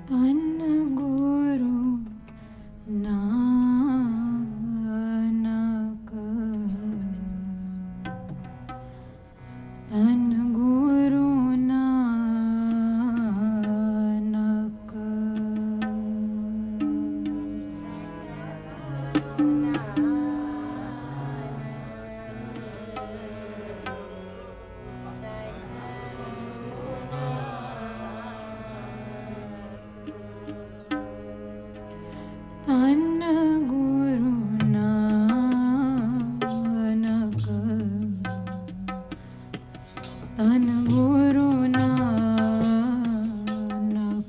धन गुरु नानक, धन गुरु नानक। धन गुरु नानक, धन गुरु नानक।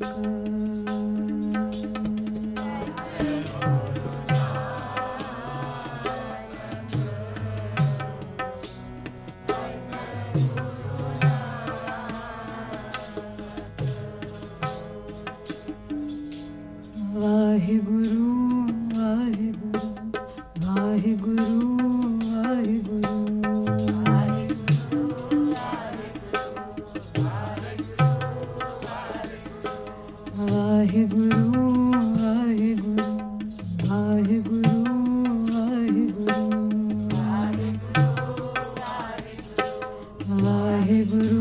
वाहिगुरु वाहिगुरु वाहिगुरु वाहिगुरु वाहिगुरु वाहिगुरु वाहिगुरु वाहिगुरु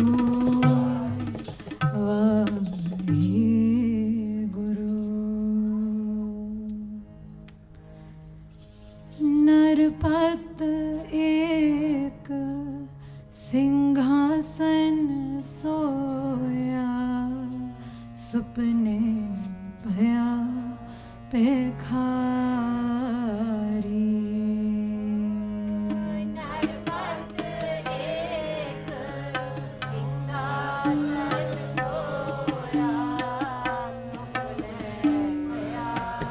नरपत एक सिंहासन सोया, सुपने भया पेखारी। नरपत एक सिंहासन सोया, सुपने भया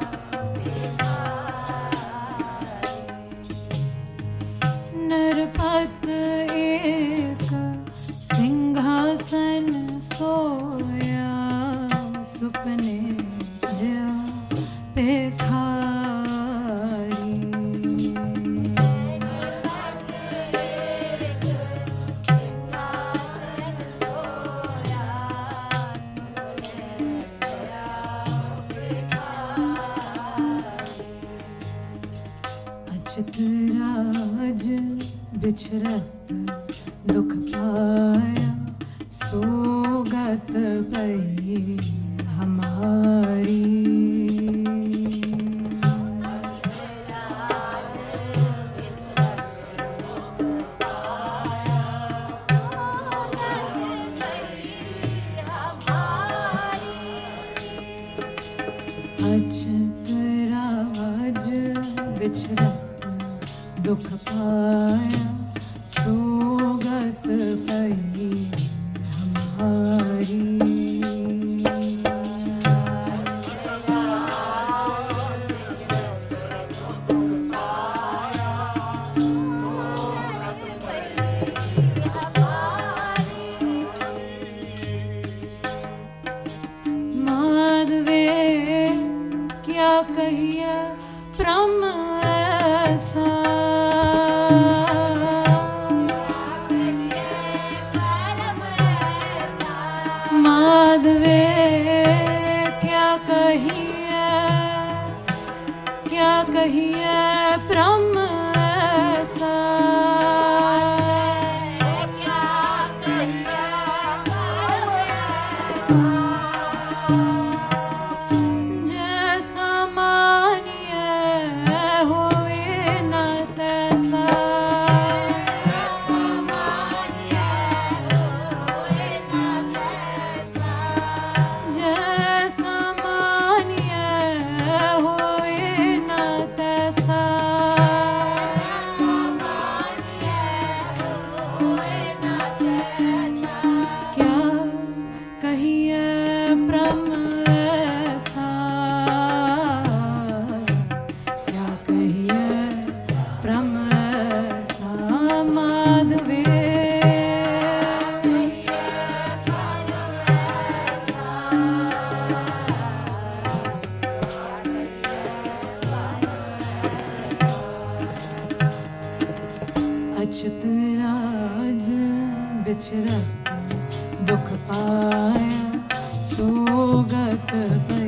पेखारी। नरपत एक सिंहासन सोया, सुपने भया पेखारी। अचत राज बिछरत दुख पाया, सोगत पई हमारी। अचत राज बिछरत दुख पाया, सोगत पई हमारी। माधवे क्या कहिए प्रम ऐसा, माधवे क्या कहिए प्रम ऐसा। जैसा मानिए होए न तैसा, जैसा मानिए होए न तैसा। क्या कहिए प्रम ऐसा, क्या कहिए प्रम ऐसा। माधवे अचत राज बिछरत दुख पाया, सोगत पई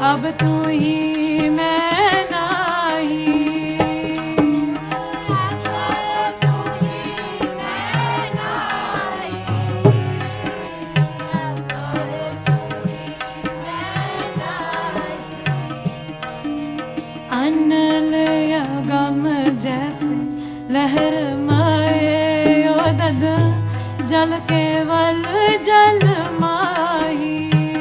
अब तू ही मैं नाही। अनल या गम जैसे लहर माए ओ दद जल केवल जल माही।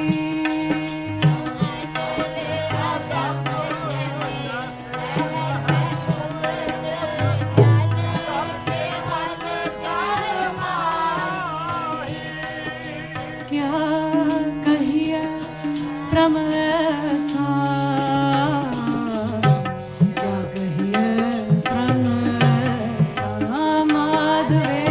क्या कहिए प्रम ऐसा, क्या कहिए प्रम ऐसा माधवे।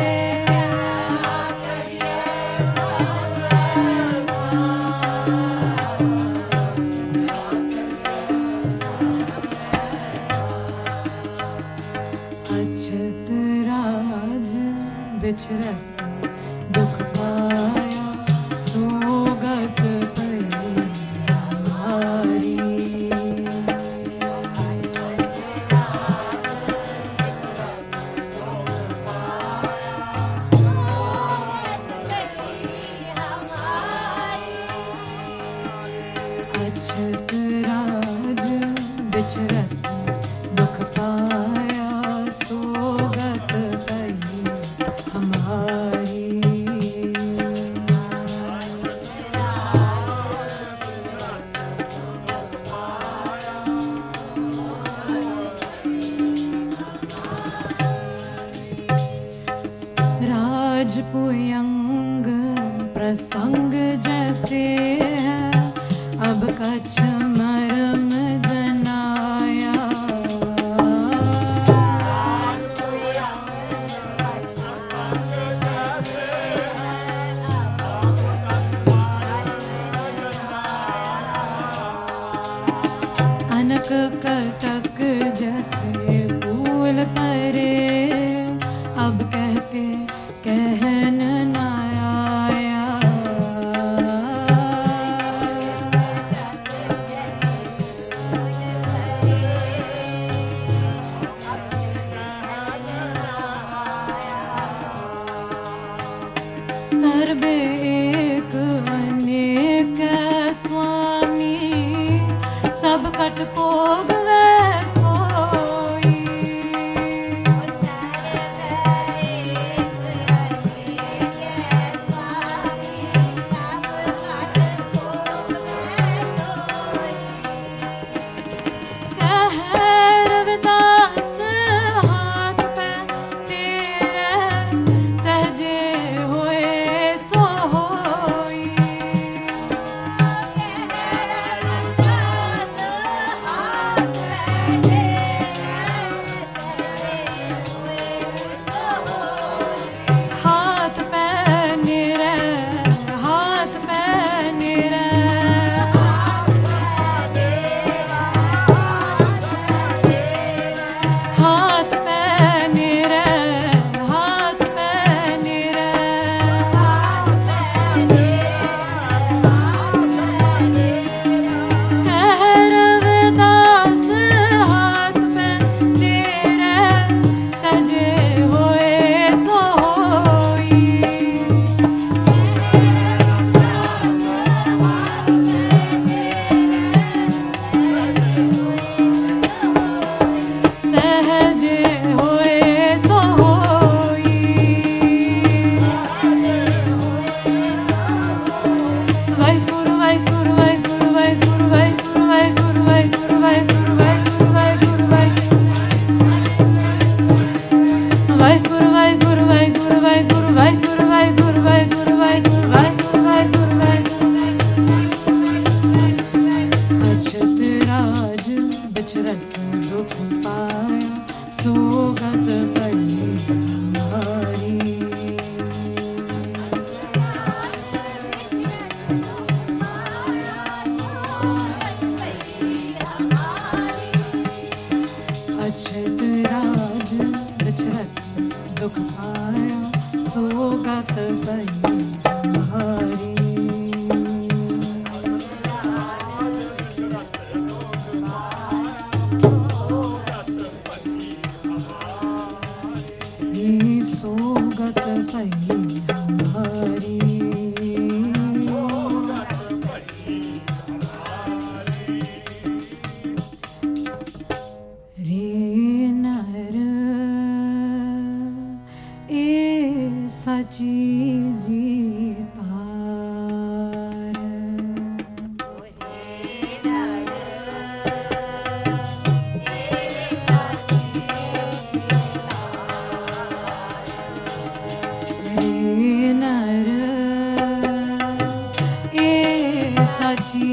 अछत राज बिचरत दुख पाया सोगत पई हमारी। अछत राज बिचरत दुख पाया सोगत पई हमारी। राजपुयंग प्रसंग जैसे है अब कछ मरम जनाया। अनक कटक जैसे फूल परे अब कहते कहन न आया। सर्वे एक अनेक स्वामी सब कट भोग वै सोई। कह रविदास हाथ पे तेरे सहजे होए सो होई। हाथ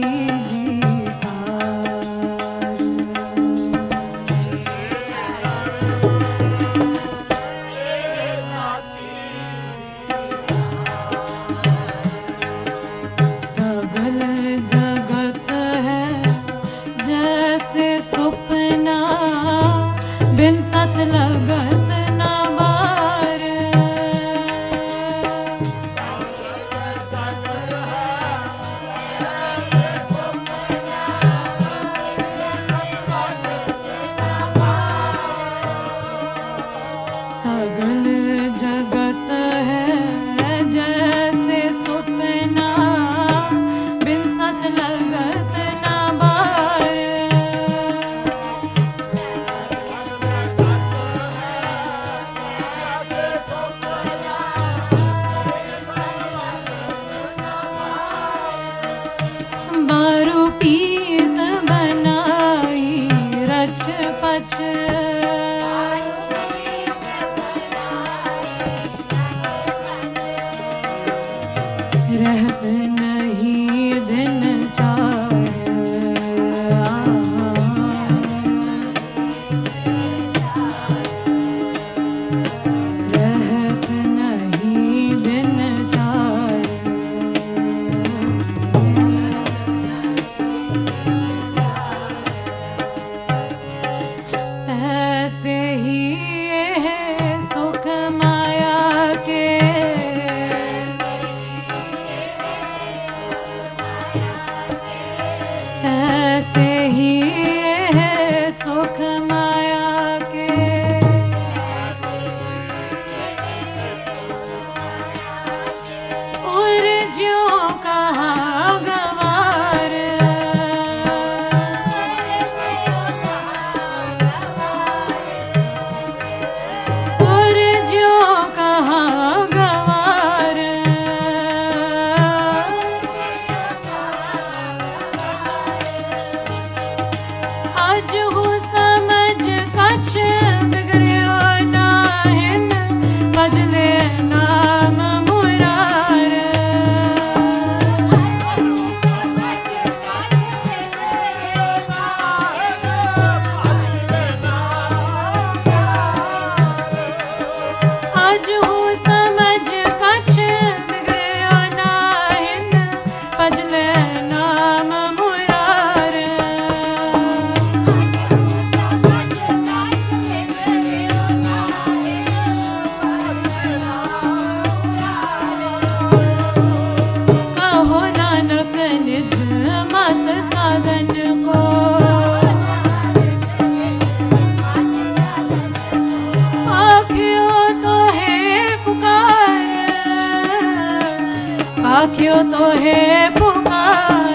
आँखियों तो है पुकार,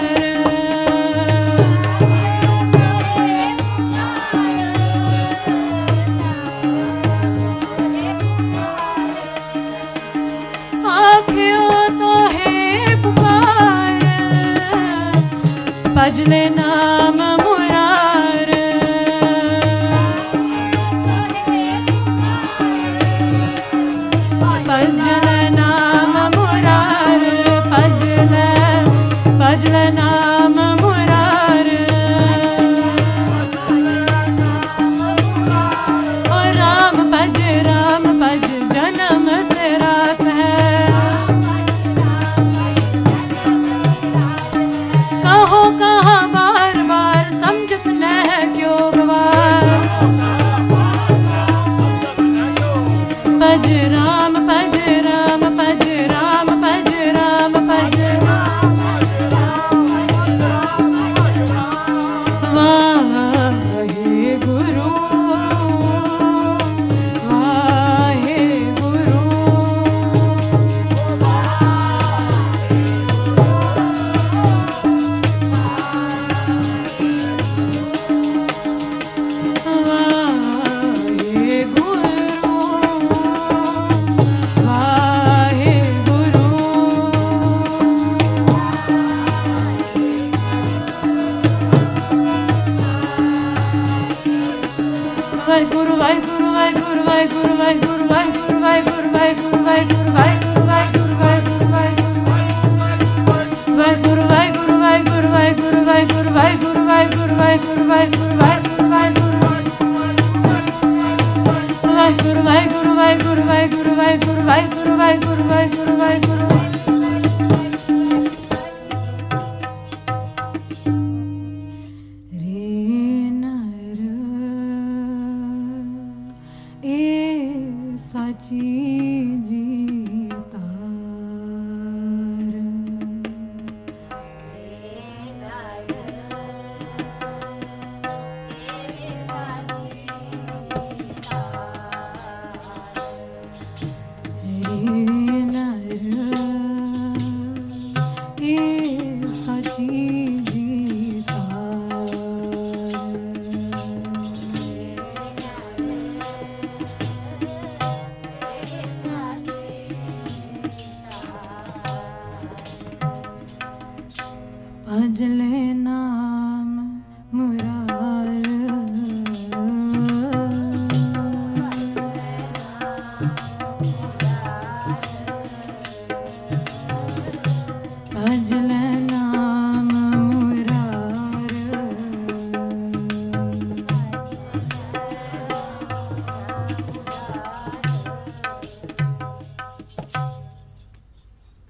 आँखियों तो है पुकार, भजले नाम मुरार, भजले नाम मुरार, भजले नाम मुरार। और राम भज जन्म से रात है, कहो कहाँ बार बार समझत न है क्यों गवार। भज राम भज राम भज राम भज राम भज वाहे गुरु वाहे गुरु। वाहे गुरु वाहे गुरु। वाहेगुरु वाहेगुरु वाहेगुरु वाहेगुरु वाहेगुरु वाहेगुरु वाहेगुरु वाहेगुरु वाहेगुरु वाहेगुरु वाहेगुरु वाहेगुरु वाहेगुरु वाहेगुरु वाहेगुरु वाहेगुरु वाहेगुरु नाम मुरार भज